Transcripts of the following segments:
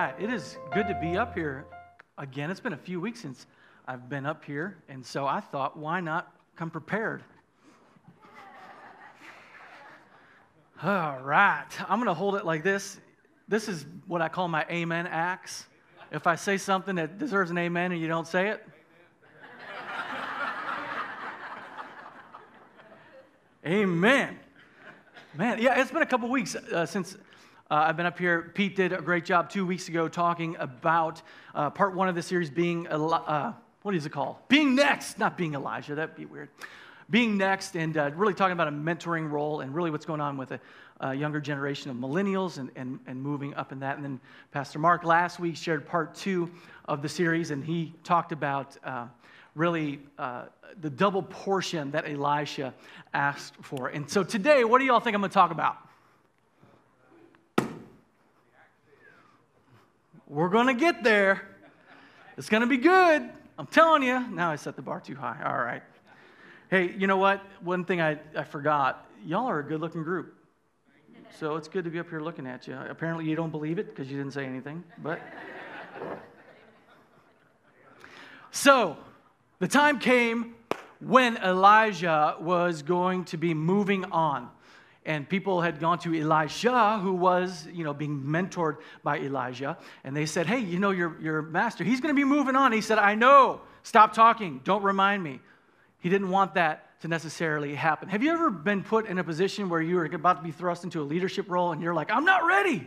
right. It is good to be up here again. It's been a few weeks since I've been up here, and so I thought, why not come prepared? All right. I'm going to hold it like this. This is what I call my amen acts. If I say something that deserves an amen and you don't say it, amen. Man, yeah, it's been a couple weeks since I've been up here. Pete did a great job 2 weeks ago talking about part one of the series being, what is it called? Being Next, not being Elijah. That'd be weird. Being Next, and really talking about a mentoring role and really what's going on with a younger generation of millennials and moving up in that. And then Pastor Mark last week shared part two of the series, and he talked about really the double portion that Elisha asked for. And so today, what do y'all think I'm going to talk about? We're going to get there. It's going to be good. I'm telling you. Now I set the bar too high. All right. Hey, you know what? One thing I forgot. Y'all are a good-looking group. So it's good to be up here looking at you. Apparently you don't believe it because you didn't say anything. But so the time came when Elijah was going to be moving on. And people had gone to Elisha, who was, being mentored by Elijah. And they said, hey, your master, he's going to be moving on. He said, I know. Stop talking. Don't remind me. He didn't want that to necessarily happen. Have you ever been put in a position where you were about to be thrust into a leadership role and you're like, I'm not ready?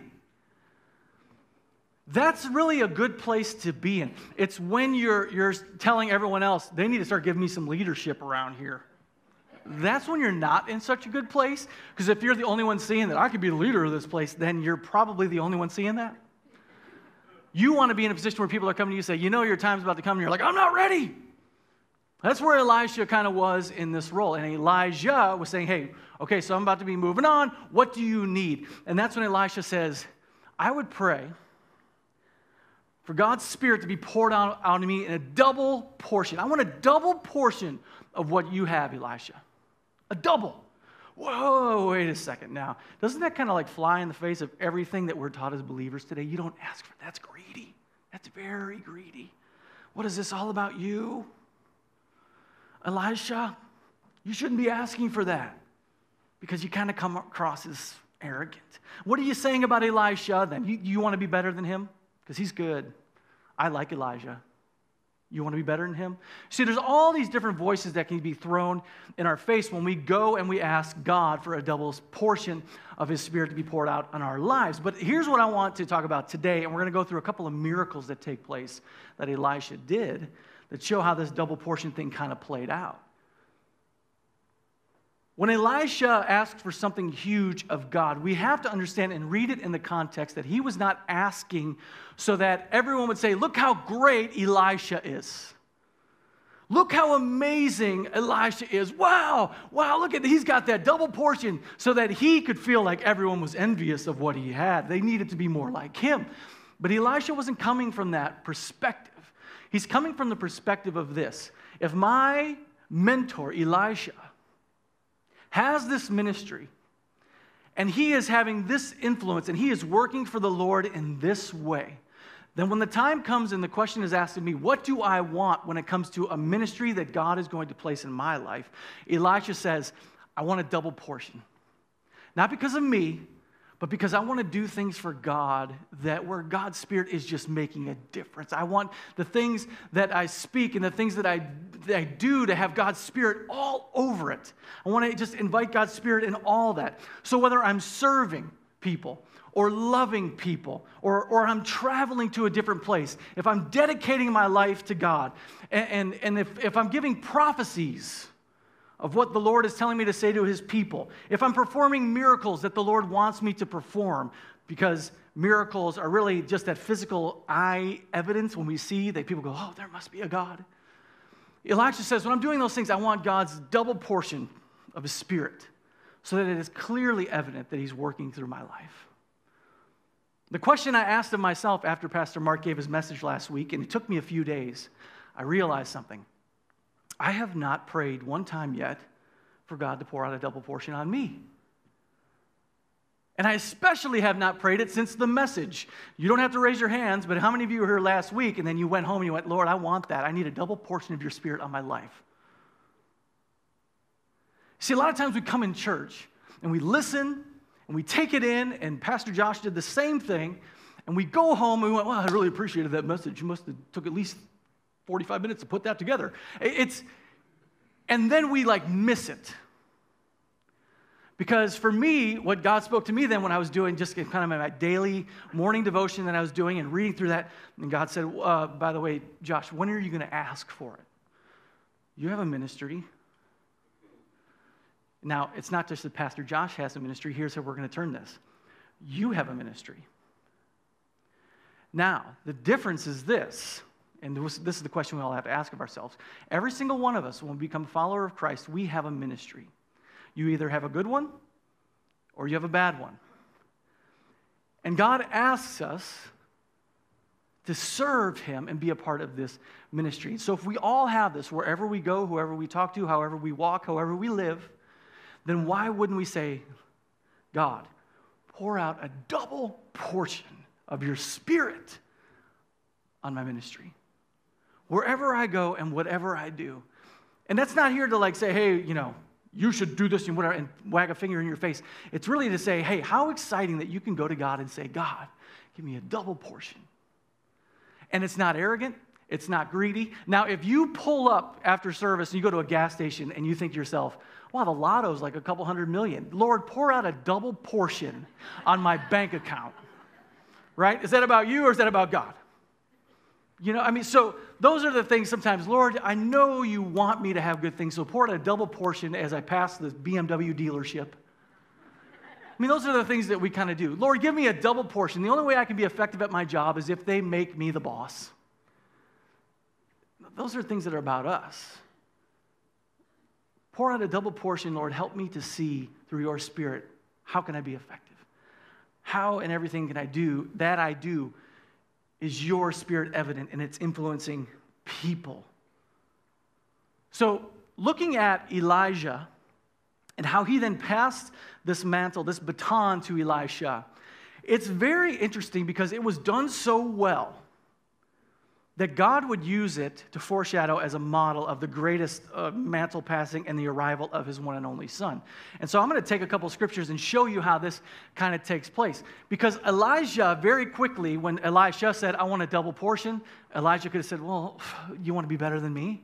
That's really a good place to be in. It's when you're telling everyone else, they need to start giving me some leadership around here. That's when you're not in such a good place. Because if you're the only one seeing that I could be the leader of this place, then you're probably the only one seeing that. You want to be in a position where people are coming to you and say, your time's about to come, and you're like, I'm not ready. That's where Elisha kind of was in this role. And Elijah was saying, hey, okay, so I'm about to be moving on. What do you need? And that's when Elisha says, I would pray for God's Spirit to be poured out on me in a double portion. I want a double portion of what you have, Elisha. A double. Whoa, wait a second now. Doesn't that kind of fly in the face of everything that we're taught as believers today? You don't ask for that. That's greedy. That's very greedy. What is this all about you? Elisha, you shouldn't be asking for that because you kind of come across as arrogant. What are you saying about Elisha then? You want to be better than him? Because he's good. I like Elijah. You want to be better than him? See, there's all these different voices that can be thrown in our face when we go and we ask God for a double portion of his Spirit to be poured out on our lives. But here's what I want to talk about today, and we're going to go through a couple of miracles that take place that Elisha did that show how this double portion thing kind of played out. When Elisha asked for something huge of God, we have to understand and read it in the context that he was not asking so that everyone would say, look how great Elisha is. Look how amazing Elisha is. Wow, look at, he's got that double portion so that he could feel like everyone was envious of what he had. They needed to be more like him. But Elisha wasn't coming from that perspective. He's coming from the perspective of this. If my mentor, Elisha, has this ministry, and he is having this influence, and he is working for the Lord in this way, then when the time comes and the question is asked of me, what do I want when it comes to a ministry that God is going to place in my life? Elisha says, I want a double portion. Not because of me, but because I want to do things for God that where God's Spirit is just making a difference. I want the things that I speak and the things that I do to have God's Spirit all over it. I want to just invite God's Spirit in all that. So whether I'm serving people or loving people or I'm traveling to a different place, if I'm dedicating my life to God and if I'm giving prophecies of what the Lord is telling me to say to his people, if I'm performing miracles that the Lord wants me to perform, because miracles are really just that physical eye evidence when we see that people go, oh, there must be a God. Elisha says, when I'm doing those things, I want God's double portion of his Spirit so that it is clearly evident that he's working through my life. The question I asked of myself after Pastor Mark gave his message last week, and it took me a few days, I realized something. I have not prayed one time yet for God to pour out a double portion on me. And I especially have not prayed it since the message. You don't have to raise your hands, but how many of you were here last week and then you went home and you went, Lord, I want that. I need a double portion of your Spirit on my life. See, a lot of times we come in church and we listen and we take it in, and Pastor Josh did the same thing, and we go home and we went, well, I really appreciated that message. You must have took at least 45 minutes to put that together. And then we miss it. Because for me, what God spoke to me then when I was doing just kind of my daily morning devotion that I was doing and reading through that, and God said, by the way, Josh, when are you going to ask for it? You have a ministry. Now, it's not just that Pastor Josh has a ministry. Here's how we're going to turn this. You have a ministry. Now, the difference is this, and this is the question we all have to ask of ourselves. Every single one of us, when we become a follower of Christ, we have a ministry. You either have a good one or you have a bad one. And God asks us to serve him and be a part of this ministry. So if we all have this, wherever we go, whoever we talk to, however we walk, however we live, then why wouldn't we say, God, pour out a double portion of your Spirit on my ministry, wherever I go and whatever I do? And that's not here to say, hey, you should do this and whatever, and wag a finger in your face. It's really to say, hey, how exciting that you can go to God and say, God, give me a double portion. And it's not arrogant. It's not greedy. Now, if you pull up after service and you go to a gas station and you think to yourself, wow, the lotto's like a couple $100 million. Lord, pour out a double portion on my bank account. Right? Is that about you or is that about God? So those are the things sometimes, Lord, I know you want me to have good things, so pour out a double portion as I pass this BMW dealership. Those are the things that we kind of do. Lord, give me a double portion. The only way I can be effective at my job is if they make me the boss. Those are things that are about us. Pour out a double portion, Lord. Help me to see through your Spirit, how can I be effective? How and everything can I do that I do is your Spirit evident, and it's influencing people. So looking at Elijah and how he then passed this mantle, this baton to Elisha, it's very interesting because it was done so well that God would use it to foreshadow as a model of the greatest mantle passing and the arrival of his one and only son. And so I'm going to take a couple scriptures and show you how this kind of takes place. Because Elijah, very quickly, when Elisha said, I want a double portion, Elijah could have said, well, you want to be better than me?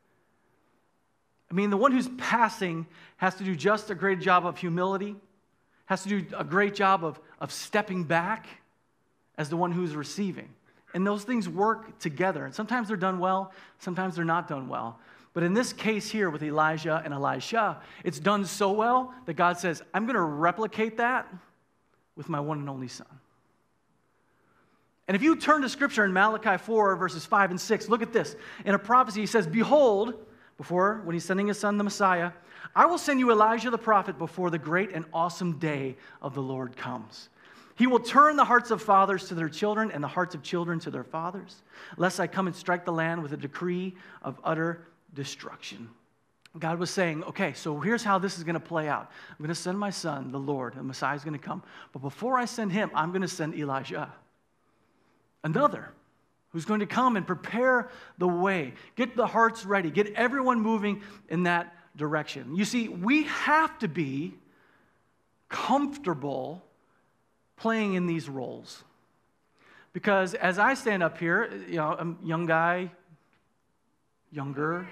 The one who's passing has to do just a great job of humility, has to do a great job of stepping back as the one who's receiving. And those things work together. And sometimes they're done well, sometimes they're not done well. But in this case here with Elijah and Elisha, it's done so well that God says, I'm going to replicate that with my one and only son. And if you turn to Scripture in Malachi 4, verses 5 and 6, look at this. In a prophecy, he says, behold, when he's sending his son, the Messiah, I will send you Elijah the prophet before the great and awesome day of the Lord comes. He will turn the hearts of fathers to their children and the hearts of children to their fathers, lest I come and strike the land with a decree of utter destruction. God was saying, okay, so here's how this is going to play out. I'm going to send my son, the Lord, the Messiah is going to come. But before I send him, I'm going to send Elijah, another, who's going to come and prepare the way, get the hearts ready, get everyone moving in that direction. You see, we have to be comfortable playing in these roles. Because as I stand up here, I'm a young guy, younger,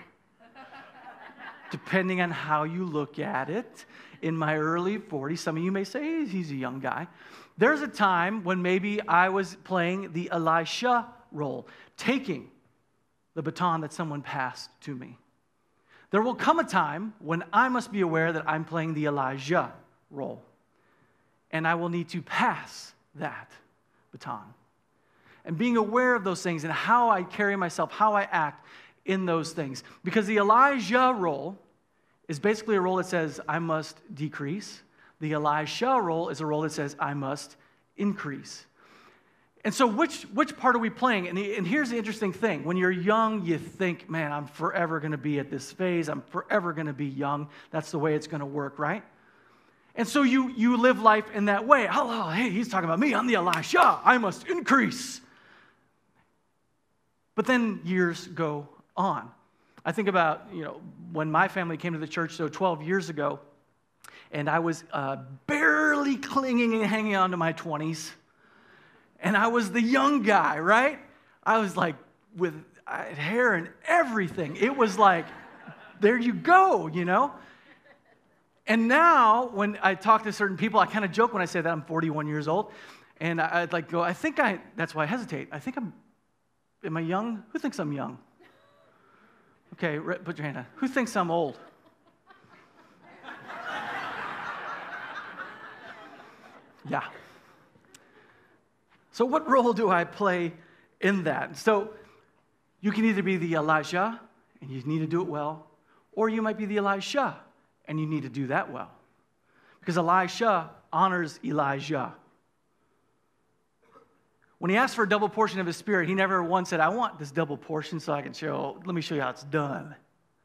depending on how you look at it, in my early 40s. Some of you may say, hey, he's a young guy. There's a time when maybe I was playing the Elisha role, taking the baton that someone passed to me. There will come a time when I must be aware that I'm playing the Elijah role. And I will need to pass that baton. And being aware of those things and how I carry myself, how I act in those things. Because the Elijah role is basically a role that says, I must decrease. The Elisha role is a role that says, I must increase. And so which part are we playing? And here's the interesting thing. When you're young, you think, man, I'm forever going to be at this phase. I'm forever going to be young. That's the way it's going to work, right? And so you live life in that way. Oh, hey, he's talking about me. I'm the Elisha. I must increase. But then years go on. I think about, when my family came to the church, so 12 years ago, and I was barely clinging and hanging on to my 20s. And I was the young guy, right? I was like with hair and everything. It was like, there you go, And now, when I talk to certain people, I kind of joke when I say that I'm 41 years old. And I'd like go, that's why I hesitate. Am I young? Who thinks I'm young? Okay, put your hand down. Who thinks I'm old? Yeah. So what role do I play in that? So you can either be the Elijah, and you need to do it well, or you might be the Elisha, and you need to do that well. Because Elisha honors Elijah. When he asked for a double portion of his spirit, he never once said, I want this double portion so I can let me show you how it's done.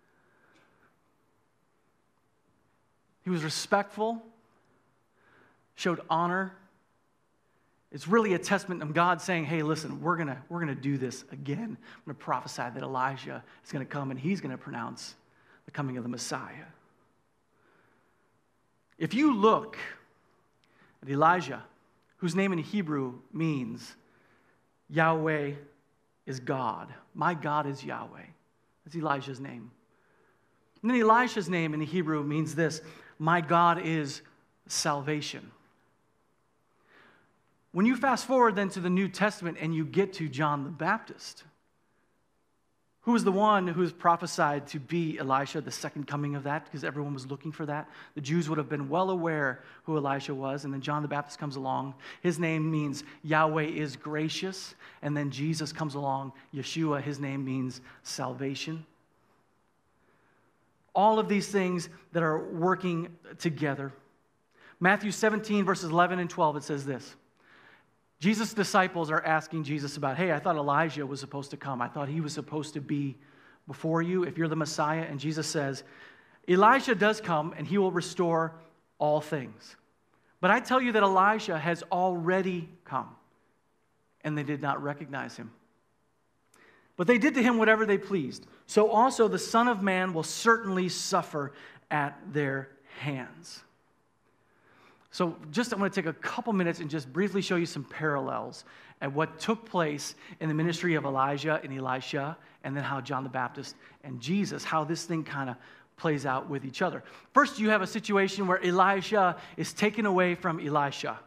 He was respectful, showed honor. It's really a testament of God saying, hey, listen, we're gonna do this again. I'm going to prophesy that Elijah is going to come and he's going to pronounce the coming of the Messiah. If you look at Elijah, whose name in Hebrew means Yahweh is God. My God is Yahweh. That's Elijah's name. And then Elisha's name in Hebrew means this: my God is salvation. When you fast forward then to the New Testament and you get to John the Baptist, who was the one who was prophesied to be Elisha, the second coming of that, because everyone was looking for that. The Jews would have been well aware who Elisha was, and then John the Baptist comes along. His name means Yahweh is gracious, and then Jesus comes along, Yeshua, his name means salvation. All of these things that are working together. Matthew 17, verses 11 and 12, it says this. Jesus' disciples are asking Jesus about, hey, I thought Elijah was supposed to come. I thought he was supposed to be before you if you're the Messiah. And Jesus says, Elijah does come and he will restore all things. But I tell you that Elijah has already come, and they did not recognize him. But they did to him whatever they pleased. So also the Son of Man will certainly suffer at their hands. So I'm going to take a couple minutes and just briefly show you some parallels at what took place in the ministry of Elijah and Elisha, and then how John the Baptist and Jesus, how this thing kind of plays out with each other. First, you have a situation where Elisha is taken away from Elisha.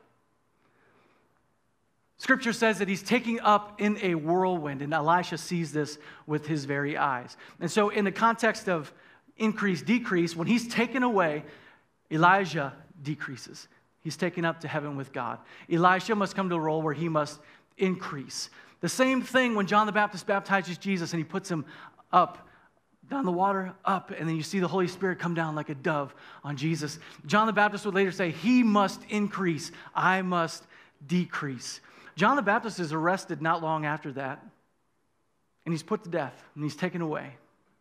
Scripture says that he's taken up in a whirlwind, and Elisha sees this with his very eyes. And so in the context of increase, decrease, when he's taken away, Elijah decreases. He's taken up to heaven with God. Elisha must come to a role where he must increase. The same thing when John the Baptist baptizes Jesus and he puts him up, down the water, up, and then you see the Holy Spirit come down like a dove on Jesus. John the Baptist would later say, he must increase, I must decrease. John the Baptist is arrested not long after that, and he's put to death, and he's taken away.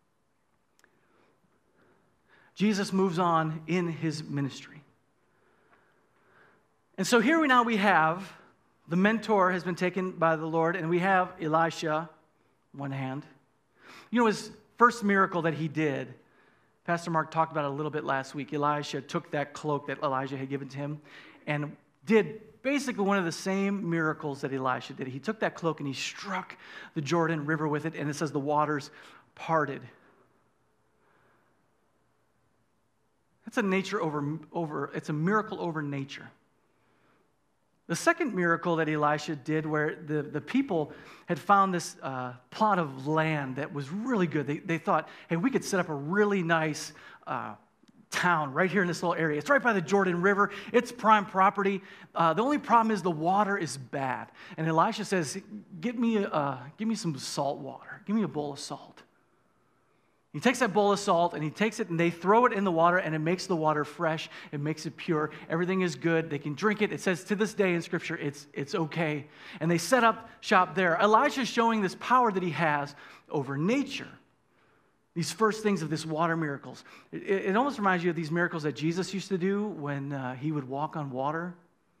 Jesus moves on in his ministry. And so here we have the mentor has been taken by the Lord, and we have Elisha, one hand. His first miracle that he did, Pastor Mark talked about it a little bit last week. Elisha took that cloak that Elijah had given to him and did basically one of the same miracles that Elisha did. He took that cloak and he struck the Jordan River with it, and it says the waters parted. That's a it's a miracle over nature. The second miracle that Elisha did, where the people had found this plot of land that was really good. They thought, hey, we could set up a really nice town right here in this little area. It's right by the Jordan River. It's prime property. The only problem is the water is bad. And Elisha says, give me some salt water. Give me a bowl of salt. He takes that bowl of salt and he takes it and they throw it in the water, and it makes the water fresh. It makes it pure. Everything is good. They can drink it. It says to this day in Scripture, it's okay. And they set up shop there. Elisha's showing this power that he has over nature. These first things of this water miracles. It almost reminds you of these miracles that Jesus used to do when he would walk on water.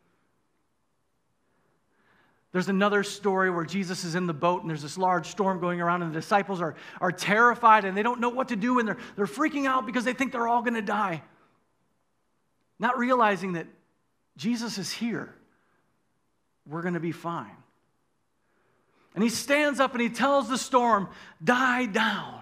There's another story where Jesus is in the boat and there's this large storm going around and the disciples are terrified and they don't know what to do and they're freaking out because they think they're all going to die. Not realizing that Jesus is here. We're going to be fine. And he stands up and he tells the storm, "Die down.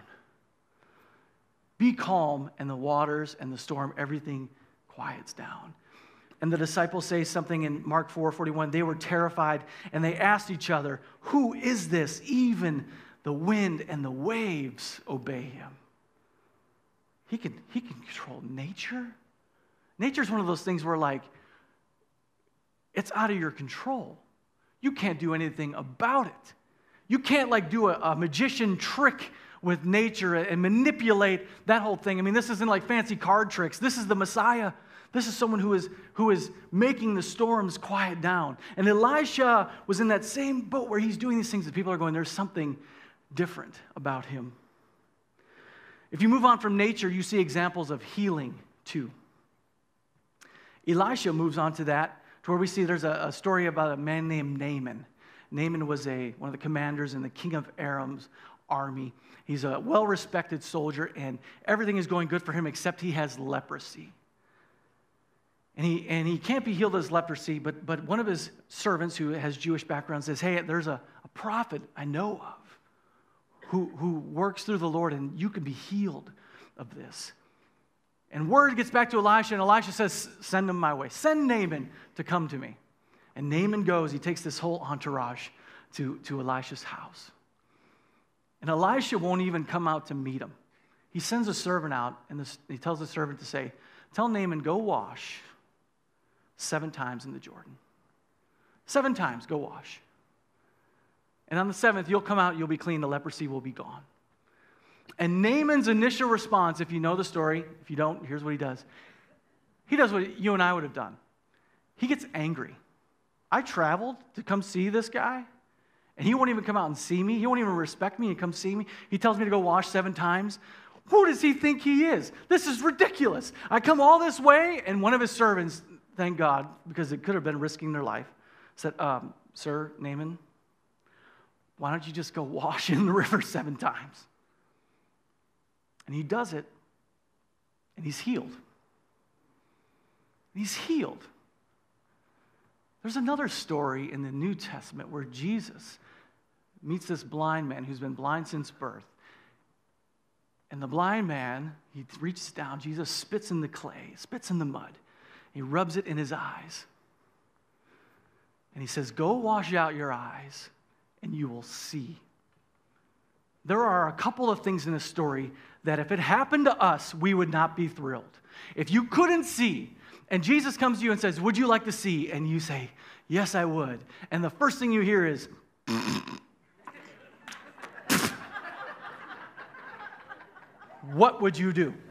Be calm," and the waters and the storm, everything quiets down. And the disciples say something in Mark 4:41. They were terrified, and they asked each other, "Who is this? Even the wind and the waves obey him." He can control nature. Nature's one of those things where, like, it's out of your control. You can't do anything about it. You can't, like, do a magician trick with nature and manipulate that whole thing. I mean, this isn't like fancy card tricks. This is the Messiah. This is someone who is making the storms quiet down. And Elisha was in that same boat where he's doing these things that people are going, there's something different about him. If you move on from nature, you see examples of healing too. Elisha moves on to that, to where we see there's a story about a man named Naaman. Naaman was one of the commanders in the king of Aram's army. He's a well-respected soldier, and everything is going good for him except he has leprosy. And he can't be healed of his leprosy, but one of his servants who has Jewish background says, "Hey, there's a prophet I know of who works through the Lord, and you can be healed of this." And word gets back to Elisha, and Elisha says, "Send him my way. Send Naaman to come to me." And Naaman goes. He takes this whole entourage to Elisha's house. And Elisha won't even come out to meet him. He sends a servant out, and he tells the servant to say, "Tell Naaman, go wash 7 times in the Jordan. 7 times, go wash. And on the 7th, you'll come out, you'll be clean, the leprosy will be gone." And Naaman's initial response, if you know the story, if you don't, here's what he does. He does what you and I would have done. He gets angry. I traveled to come see this guy, and he won't even come out and see me. He won't even respect me and come see me. He tells me to go wash 7 times. Who does he think he is? This is ridiculous. I come all this way, and one of his servants, thank God, because it could have been risking their life, said, "Sir, Naaman, why don't you just go wash in the river 7 times? And he does it, and he's healed. He's healed. There's another story in the New Testament where Jesus meets this blind man who's been blind since birth. And the blind man, he reaches down, Jesus spits in the clay, spits in the mud. He rubs it in his eyes. And he says, "Go wash out your eyes, and you will see." There are a couple of things in this story that if it happened to us, we would not be thrilled. If you couldn't see, and Jesus comes to you and says, "Would you like to see?" And you say, "Yes, I would." And the first thing you hear is, what would you do?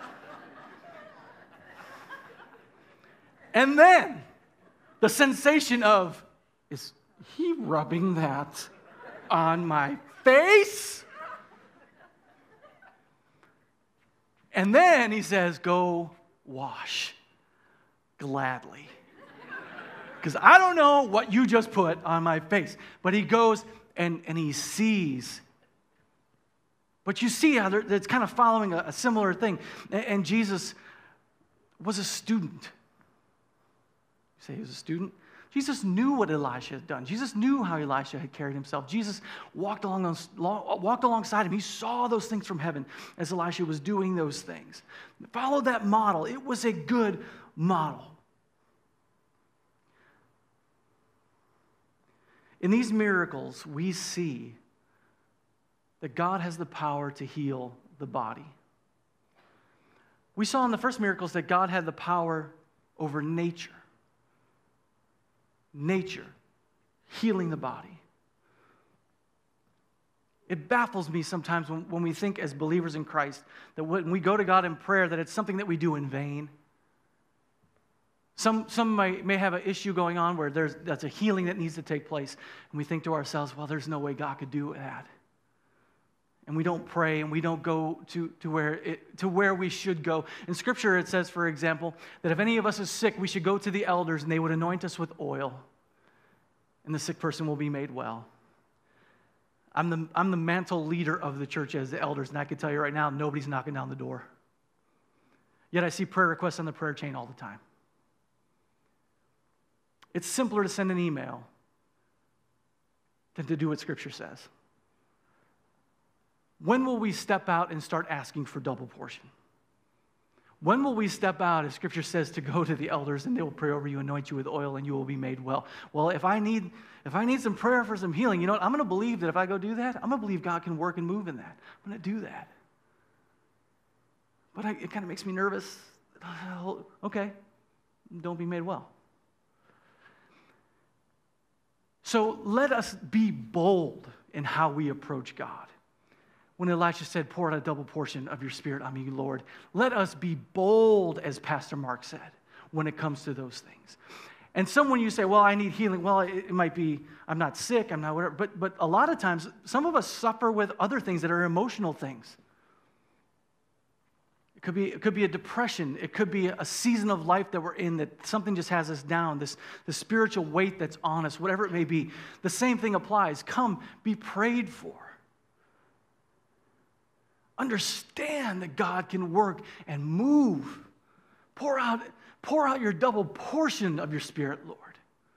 And then the sensation of, is he rubbing that on my face? And then he says, "Go wash gladly." Because I don't know what you just put on my face. But he goes and he sees. But you see how it's kind of following a similar thing. And Jesus was a student. You say he was a student? Jesus knew what Elisha had done. Jesus knew how Elisha had carried himself. Jesus walked alongside him. He saw those things from heaven as Elisha was doing those things. Follow that model. It was a good model. In these miracles, we see that God has the power to heal the body. We saw in the first miracles that God had the power over nature. Nature, healing the body. It baffles me sometimes when we think as believers in Christ that when we go to God in prayer that it's something that we do in vain. Some may have an issue going on where that's a healing that needs to take place, and we think to ourselves, well, there's no way God could do that. and we don't pray, and we don't go to where we should go. In Scripture, it says, for example, that if any of us is sick, we should go to the elders, and they would anoint us with oil, and the sick person will be made well. I'm the mantle leader of the church as the elders, and I can tell you right now, nobody's knocking down the door. Yet I see prayer requests on the prayer chain all the time. It's simpler to send an email than to do what Scripture says. When will we step out and start asking for double portion? When will we step out, as Scripture says, to go to the elders and they will pray over you, anoint you with oil, and you will be made well? Well, if I need some prayer for some healing, you know what? I'm going to believe that if I go do that, I'm going to believe God can work and move in that. I'm going to do that. But it kind of makes me nervous. Okay, don't be made well. So let us be bold in how we approach God. When Elisha said, pour out a double portion of your Spirit on me, Lord, let us be bold, as Pastor Mark said, when it comes to those things. And someone you say, well, I need healing. Well, it might be, I'm not sick, I'm not whatever. But a lot of times, some of us suffer with other things that are emotional things. It could be a depression. It could be a season of life that we're in that something just has us down, the spiritual weight that's on us, whatever it may be. The same thing applies. Come, be prayed for. Understand that God can work and move. Pour out your double portion of your Spirit, Lord.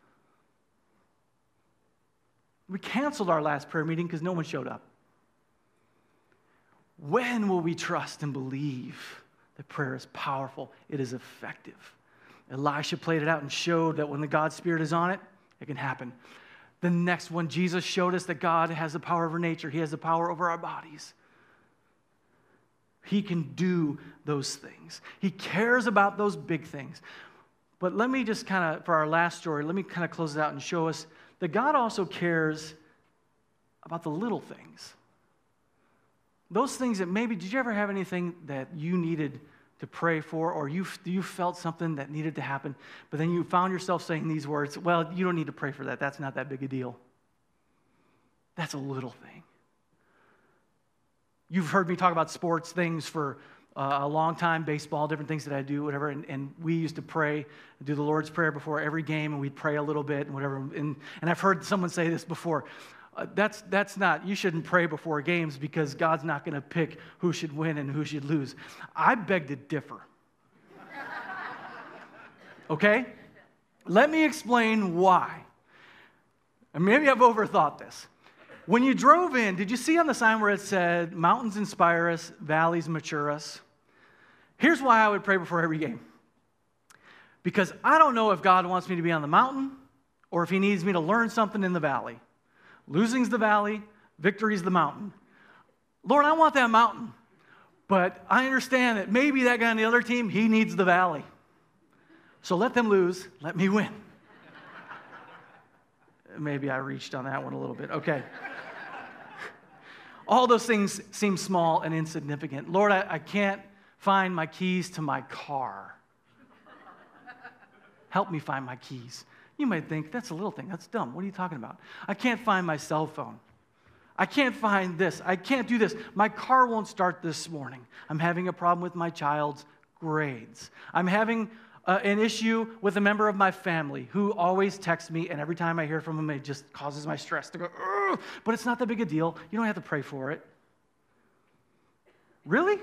We canceled our last prayer meeting because no one showed up. When will we trust and believe that prayer is powerful? It is effective. Elisha played it out and showed that when the God's Spirit is on it, it can happen. The next one, Jesus showed us that God has the power over nature. He has the power over our bodies. He can do those things. He cares about those big things. But let me just for our last story, let me close it out and show us that God also cares about the little things. Those things that maybe, did you ever have anything that you needed to pray for, or you felt something that needed to happen, but then you found yourself saying these words, well, you don't need to pray for that. That's not that big a deal. That's a little thing. You've heard me talk about sports things for a long time, baseball, different things that I do, whatever, and we used to pray, do the Lord's Prayer before every game, and we'd pray a little bit and whatever, and I've heard someone say this before, that's not, you shouldn't pray before games because God's not going to pick who should win and who should lose. I beg to differ. Okay? Let me explain why. And maybe I've overthought this. When you drove in, did you see on the sign where it said, mountains inspire us, valleys mature us? Here's why I would pray before every game. Because I don't know if God wants me to be on the mountain or if he needs me to learn something in the valley. Losing's the valley, victory's the mountain. Lord, I want that mountain, but I understand that maybe that guy on the other team, he needs the valley. So let them lose, let me win. Maybe I reached on that one a little bit. Okay. All those things seem small and insignificant. Lord, I can't find my keys to my car. Help me find my keys. You might think, that's a little thing. That's dumb. What are you talking about? I can't find my cell phone. I can't find this. I can't do this. My car won't start this morning. I'm having a problem with my child's grades. I'm having an issue with a member of my family who always texts me, and every time I hear from him, it just causes my stress to go, ugh! But it's not that big a deal. You don't have to pray for it. Really?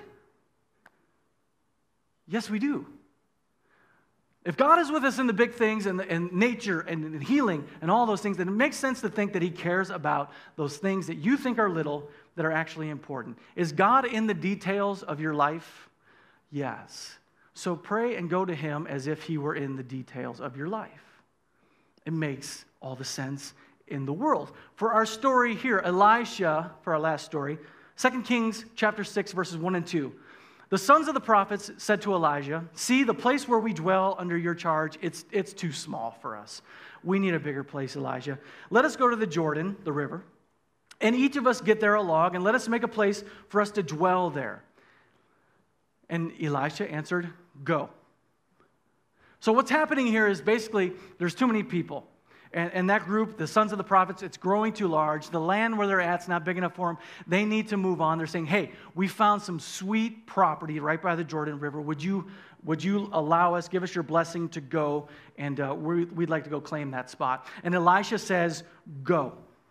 Yes, we do. If God is with us in the big things and nature and healing and all those things, then it makes sense to think that he cares about those things that you think are little that are actually important. Is God in the details of your life? Yes. So pray and go to him as if he were in the details of your life. It makes all the sense in the world. For our story here, Elisha, for our last story, 2 Kings chapter 6, verses 1 and 2. The sons of the prophets said to Elijah, see, the place where we dwell under your charge, it's too small for us. We need a bigger place, Elijah. Let us go to the Jordan, the river, and each of us get there a log, and let us make a place for us to dwell there. And Elisha answered, go. So what's happening here is basically there's too many people. And that group, the sons of the prophets, it's growing too large. The land where they're at is not big enough for them. They need to move on. They're saying, hey, we found some sweet property right by the Jordan River. Would you allow us, give us your blessing to go, and we'd like to go claim that spot. And Elisha says, go.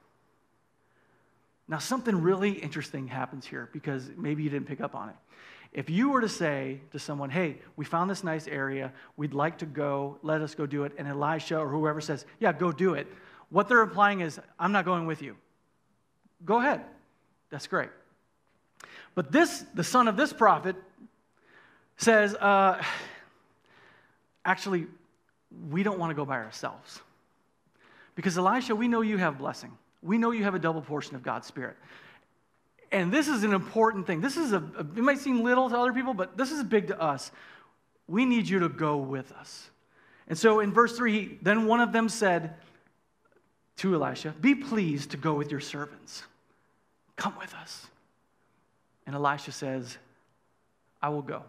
Now, something really interesting happens here, because maybe you didn't pick up on it. If you were to say to someone, hey, we found this nice area, we'd like to go, let us go do it, and Elisha or whoever says, yeah, go do it, what they're implying is, I'm not going with you. Go ahead. That's great. But the son of this prophet says, actually, we don't want to go by ourselves. Because Elisha, we know you have blessing. We know you have a double portion of God's Spirit. And this is an important thing. This is it might seem little to other people, but this is big to us. We need you to go with us. And so in verse 3, then one of them said to Elisha, be pleased to go with your servants. Come with us. And Elisha says, I will go.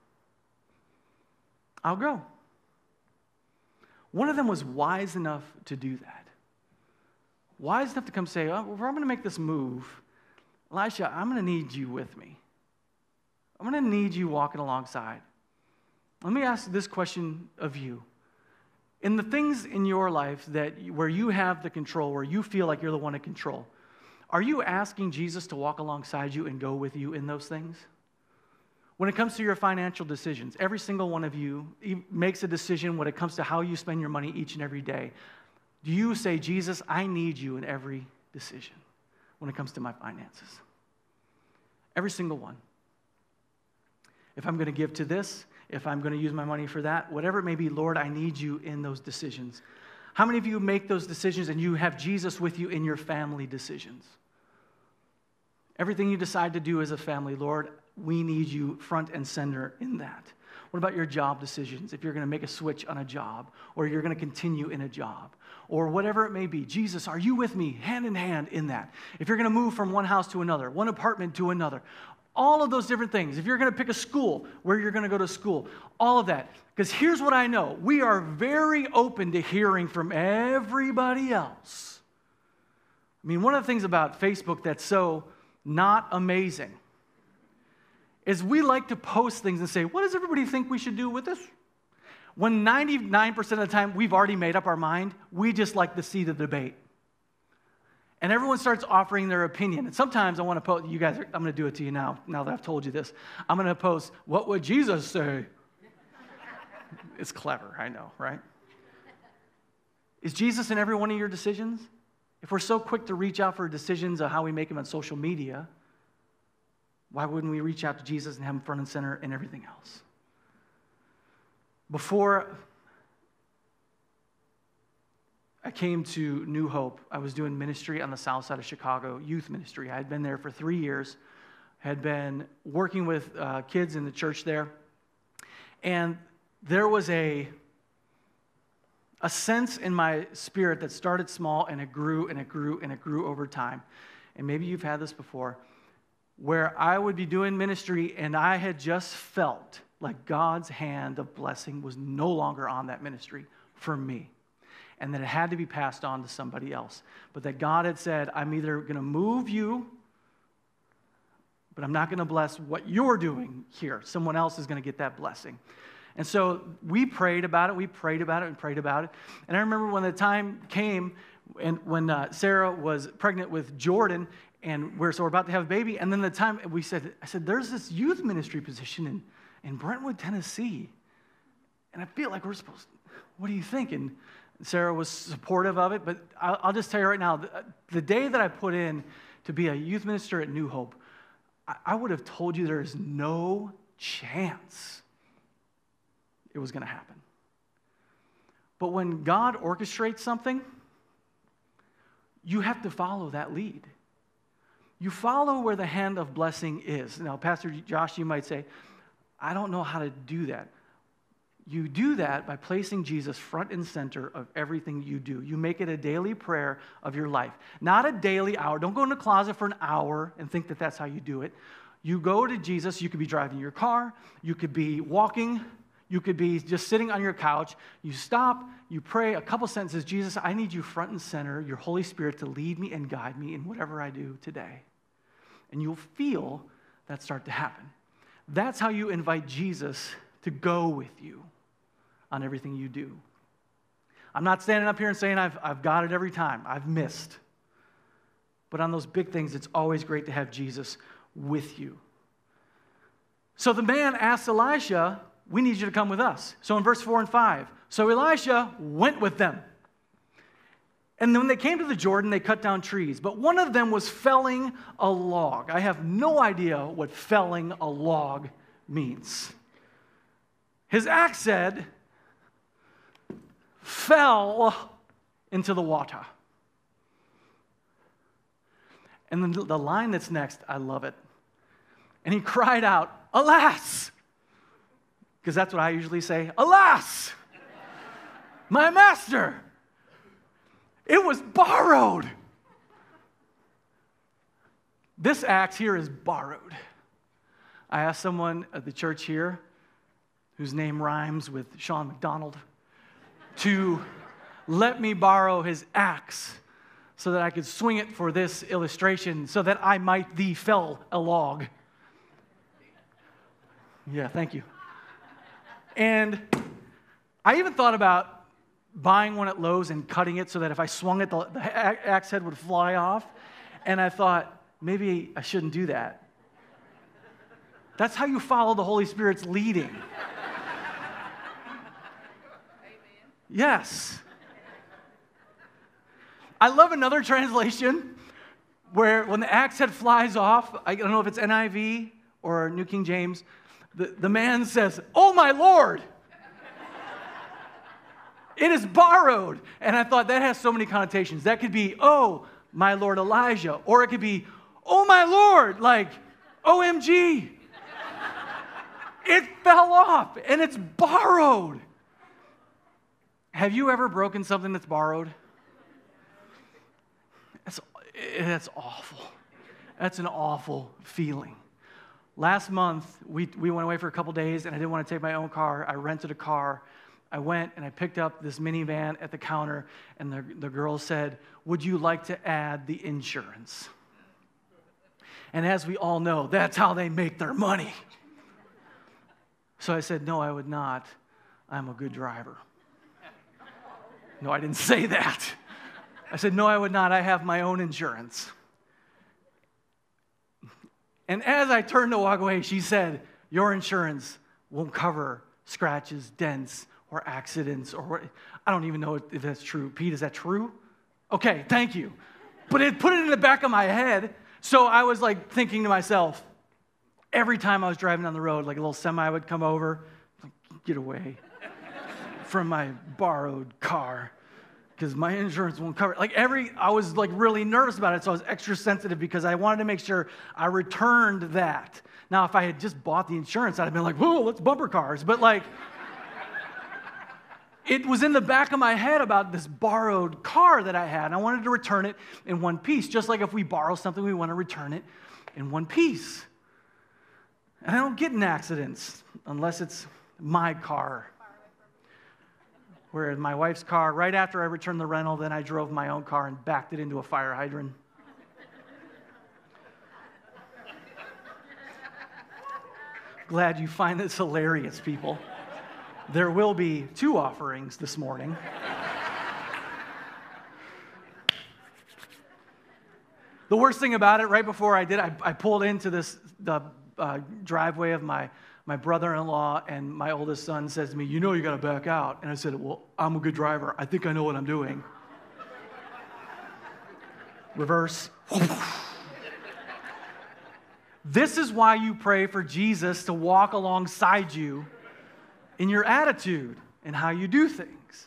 I'll go. One of them was wise enough to do that. Wise enough to come say, oh, if I'm going to make this move, Elisha, I'm going to need you with me. I'm going to need you walking alongside. Let me ask this question of you. In the things in your life where you have the control, where you feel like you're the one in control, are you asking Jesus to walk alongside you and go with you in those things? When it comes to your financial decisions, every single one of you makes a decision when it comes to how you spend your money each and every day. Do you say, Jesus, I need you in every decision when it comes to my finances? Every single one. If I'm going to give to this, if I'm going to use my money for that, whatever it may be, Lord, I need you in those decisions. How many of you make those decisions and you have Jesus with you in your family decisions? Everything you decide to do as a family, Lord, we need you front and center in that. What about your job decisions? If you're going to make a switch on a job, or you're going to continue in a job, or whatever it may be, Jesus, are you with me hand in hand in that? If you're going to move from one house to another, one apartment to another, all of those different things. If you're going to pick a school, where you're going to go to school, all of that. Because here's what I know. We are very open to hearing from everybody else. I mean, one of the things about Facebook that's so not amazing is we like to post things and say, what does everybody think we should do with this? When 99% of the time we've already made up our mind, we just like to see the debate. And everyone starts offering their opinion. And sometimes I want to post, I'm going to do it to you now that I've told you this. I'm going to post, what would Jesus say? It's clever, I know, right? Is Jesus in every one of your decisions? If we're so quick to reach out for decisions of how we make them on social media, why wouldn't we reach out to Jesus and have him front and center in everything else? Before I came to New Hope, I was doing ministry on the south side of Chicago, youth ministry. I had been there for 3 years, had been working with kids in the church there. And there was a sense in my spirit that started small, and it grew and it grew and it grew over time. And maybe you've had this before, where I would be doing ministry and I had just felt like God's hand of blessing was no longer on that ministry for me, and that it had to be passed on to somebody else. But that God had said, I'm either going to move you, but I'm not going to bless what you're doing here. Someone else is going to get that blessing. And so we prayed about it, And I remember when the time came, and when Sarah was pregnant with Jordan, and we're about to have a baby, and then the time I said, there's this youth ministry position in Brentwood, Tennessee. And I feel like we're supposed to, what do you think? And Sarah was supportive of it, but I'll just tell you right now, the day that I put in to be a youth minister at New Hope, I would have told you there is no chance it was going to happen. But when God orchestrates something, you have to follow that lead. You follow where the hand of blessing is. Now, Pastor Josh, you might say, I don't know how to do that. You do that by placing Jesus front and center of everything you do. You make it a daily prayer of your life. Not a daily hour. Don't go in the closet for an hour and think that that's how you do it. You go to Jesus. You could be driving your car. You could be walking. You could be just sitting on your couch. You stop, you pray a couple sentences. Jesus, I need you front and center, your Holy Spirit to lead me and guide me in whatever I do today. And you'll feel that start to happen. That's how you invite Jesus to go with you on everything you do. I'm not standing up here and saying I've got it every time. I've missed. But on those big things, it's always great to have Jesus with you. So the man asked Elisha, we need you to come with us. So in verse 4 and 5, so Elisha went with them. And when they came to the Jordan, they cut down trees. But one of them was felling a log. I have no idea what felling a log means. His axe head fell into the water. And then the line that's next, I love it. And he cried out, alas! Because that's what I usually say, alas! My master! It was borrowed. This axe here is borrowed. I asked someone at the church here, whose name rhymes with Sean McDonald, to let me borrow his axe so that I could swing it for this illustration so that I might thee fell a log. Yeah, thank you. And I even thought about buying one at Lowe's and cutting it so that if I swung it, the axe head would fly off. And I thought, maybe I shouldn't do that. That's how you follow the Holy Spirit's leading. Yes. I love another translation where when the axe head flies off, I don't know if it's NIV or New King James, the man says, oh my Lord, it is borrowed. And I thought that has so many connotations. That could be, oh, my Lord Elijah. Or it could be, oh my Lord, like, OMG. It fell off and it's borrowed. Have you ever broken something that's borrowed? That's awful. That's an awful feeling. Last month, we went away for a couple days, and I didn't want to take my own car. I rented a car. I went, and I picked up this minivan at the counter, and the girl said, would you like to add the insurance? And as we all know, that's how they make their money. So I said, no, I would not. I'm a good driver. No, I didn't say that. I said, no, I would not. I have my own insurance. And as I turned to walk away, she said, your insurance won't cover scratches, dents, or accidents, or what. I don't even know if that's true. Pete, is that true? Okay, thank you. But it put it in the back of my head, so I was like thinking to myself, every time I was driving down the road, like a little semi would come over, like, get away from my borrowed car, because my insurance won't cover it. I was like really nervous about it, so I was extra sensitive because I wanted to make sure I returned that. Now, if I had just bought the insurance, I'd have been like, whoa, let's bumper cars. But like, it was in the back of my head about this borrowed car that I had, and I wanted to return it in one piece. Just like if we borrow something, we want to return it in one piece. And I don't get in accidents unless it's my car. Whereas my wife's car, right after I returned the rental, then I drove my own car and backed it into a fire hydrant. Glad you find this hilarious, people. There will be 2 offerings this morning. The worst thing about it, right before I did, I pulled into the driveway of my brother-in-law, and my oldest son says to me, you know you got to back out. And I said, well, I'm a good driver. I think I know what I'm doing. Reverse. This is why you pray for Jesus to walk alongside you in your attitude and how you do things.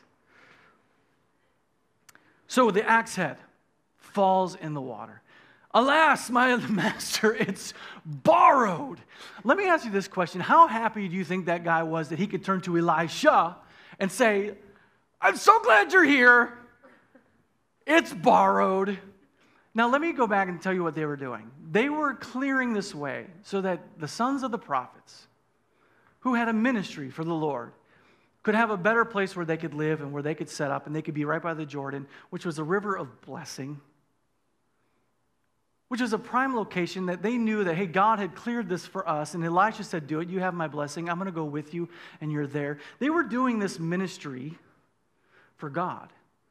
So the axe head falls in the water. Alas, my master, it's borrowed. Let me ask you this question. How happy do you think that guy was that he could turn to Elisha and say, I'm so glad you're here. It's borrowed. Now, let me go back and tell you what they were doing. They were clearing this way so that the sons of the prophets who had a ministry for the Lord could have a better place where they could live and where they could set up, and they could be right by the Jordan, which was a river of blessing, which was a prime location that they knew that, hey, God had cleared this for us, and Elisha said, do it, you have my blessing, I'm going to go with you, and you're there. They were doing this ministry for God.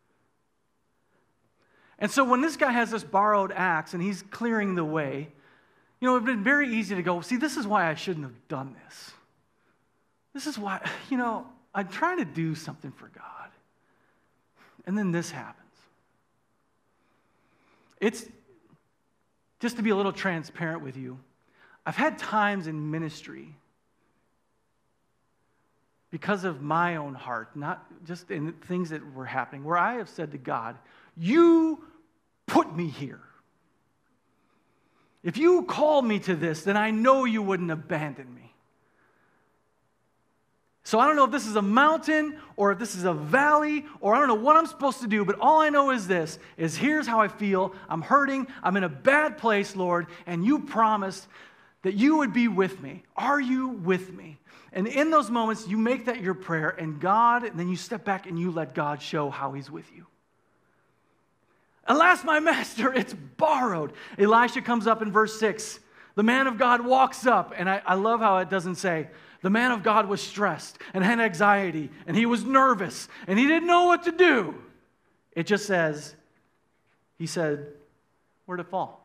And so when this guy has this borrowed axe and he's clearing the way, it would have been very easy to go, see, this is why I shouldn't have done this. This is why, I'm trying to do something for God. And then this happens. It's, just to be a little transparent with you, I've had times in ministry because of my own heart, not just in things that were happening, where I have said to God, you put me here. If you called me to this, then I know you wouldn't abandon me. So I don't know if this is a mountain or if this is a valley or I don't know what I'm supposed to do, but all I know is this, is here's how I feel. I'm hurting. I'm in a bad place, Lord, and you promised that you would be with me. Are you with me? And in those moments, you make that your prayer, and then you step back and you let God show how he's with you. Alas, my master, it's borrowed. Elisha comes up in verse 6. The man of God walks up, and I love how it doesn't say, the man of God was stressed and had anxiety, and he was nervous, and he didn't know what to do. It just says, he said, where'd it fall?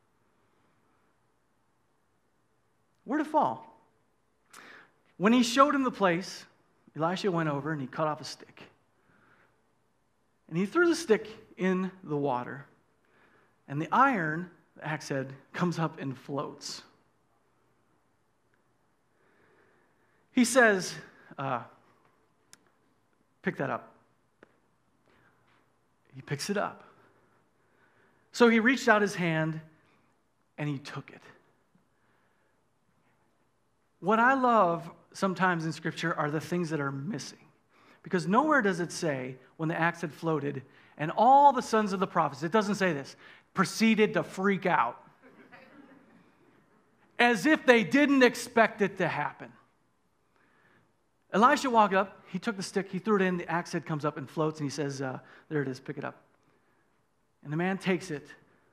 Where'd it fall? When he showed him the place, Elisha went over and he cut off a stick. And he threw the stick in the water, and the iron, the axe head, comes up and floats. He says, pick that up. He picks it up. So he reached out his hand and he took it. What I love sometimes in Scripture are the things that are missing. Because nowhere does it say, when the axe had floated, and all the sons of the prophets, it doesn't say this, proceeded to freak out. As if they didn't expect it to happen. Elisha walked up, he took the stick, he threw it in, the axe head comes up and floats, and he says, there it is, pick it up. And the man takes it,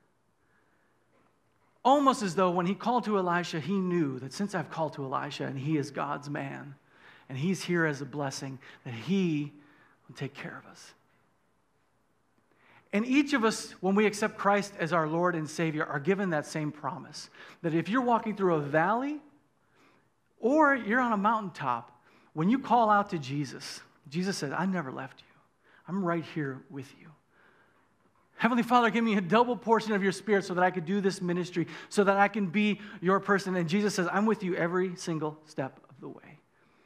almost as though when he called to Elisha, he knew that since I've called to Elisha, and he is God's man, and he's here as a blessing, that he will take care of us. And each of us, when we accept Christ as our Lord and Savior, are given that same promise, that if you're walking through a valley, or you're on a mountaintop, when you call out to Jesus, Jesus said, I never left you. I'm right here with you. Heavenly Father, give me a double portion of your Spirit so that I could do this ministry, so that I can be your person. And Jesus says, I'm with you every single step of the way.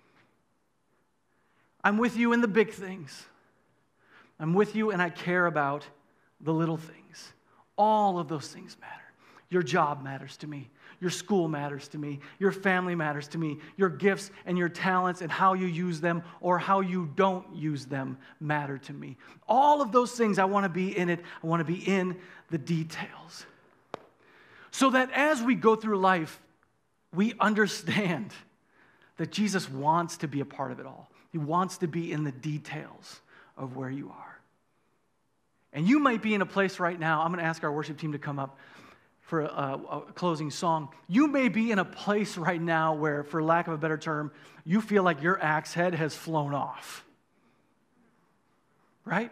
I'm with you in the big things. I'm with you and I care about the little things. All of those things matter. Your job matters to me. Your school matters to me. Your family matters to me. Your gifts and your talents and how you use them or how you don't use them matter to me. All of those things, I want to be in it. I want to be in the details. So that as we go through life, we understand that Jesus wants to be a part of it all. He wants to be in the details of where you are. And you might be in a place right now. I'm going to ask our worship team to come up for a closing song. You may be in a place right now where, for lack of a better term, you feel like your axe head has flown off. Right?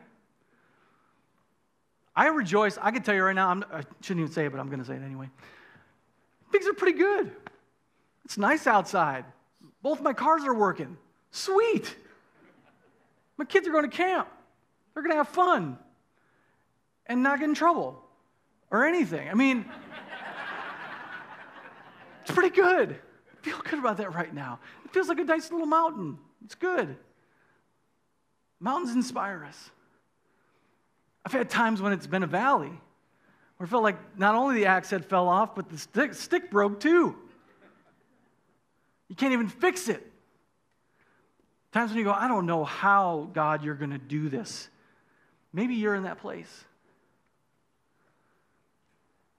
I rejoice. I can tell you right now, I shouldn't even say it, but I'm going to say it anyway. Things are pretty good. It's nice outside. Both my cars are working. Sweet. My kids are going to camp. They're going to have fun and not get in trouble or anything. I mean, it's pretty good. I feel good about that right now. It feels like a nice little mountain. It's good. Mountains inspire us. I've had times when it's been a valley where it felt like not only the axe head fell off, but the stick broke too. You can't even fix it. Times when you go, I don't know how, God, you're going to do this. Maybe you're in that place.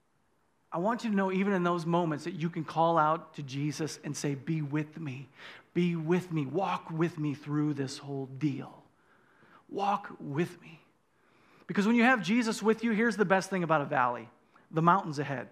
I want you to know, even in those moments, that you can call out to Jesus and say, be with me. Be with me. Walk with me through this whole deal. Walk with me. Because when you have Jesus with you, here's the best thing about a valley. The mountain's ahead.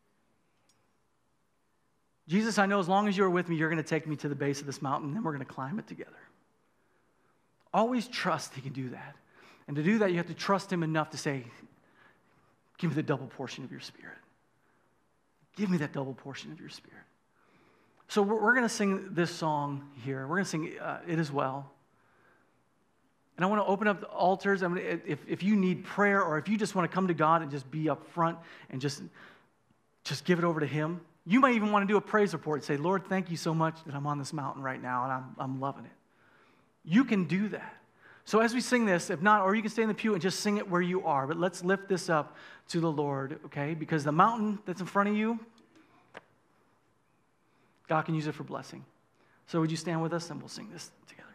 Jesus, I know as long as you're with me, you're going to take me to the base of this mountain, and then we're going to climb it together. Always trust he can do that. And to do that, you have to trust him enough to say, give me the double portion of your Spirit. Give me that double portion of your Spirit. So we're going to sing this song here. We're going to sing It Is Well. And I want to open up the altars. If you need prayer, or if you just want to come to God and just be up front and just give it over to him, you might even want to do a praise report and say, Lord, thank you so much that I'm on this mountain right now, and I'm loving it. You can do that. So as we sing this, if not, or you can stay in the pew and just sing it where you are, but let's lift this up to the Lord, okay? Because the mountain that's in front of you, God can use it for blessing. So would you stand with us, and we'll sing this together.